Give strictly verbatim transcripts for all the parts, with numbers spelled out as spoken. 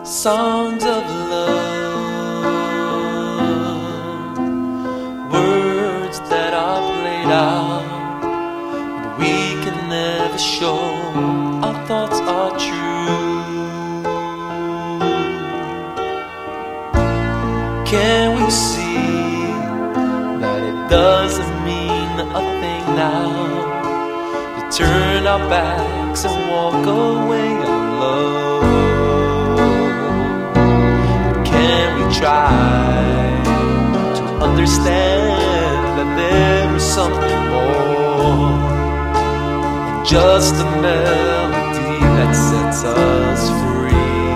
Songs of love, words that are played out, but we can never show our thoughts are true. Can we see that it doesn't mean a thing now to turn our backs and walk away alone? Try to understand that there is something more than just a melody that sets us free.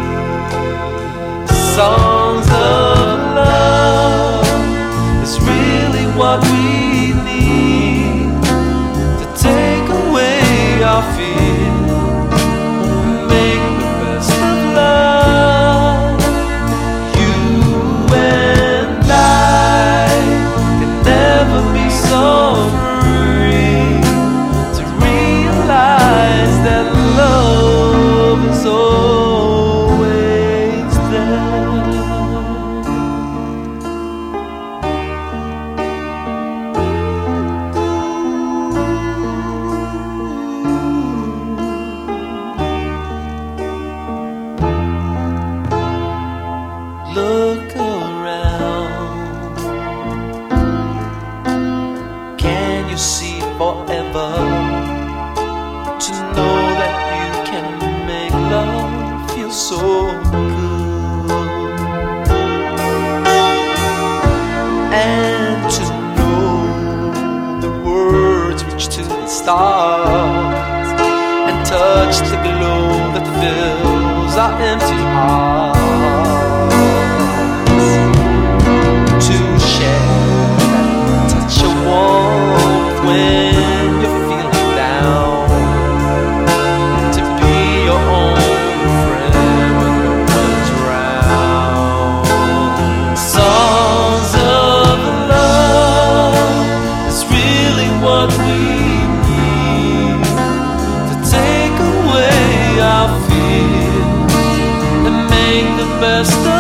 Songs of love is really what we need to take away our fear and make the best of love. Look around. Can you see forever? To know that you can make love feel so good, and to know the words reach to the stars and touch the glow that fills our empty hearts. What we need to take away our fears and make the best of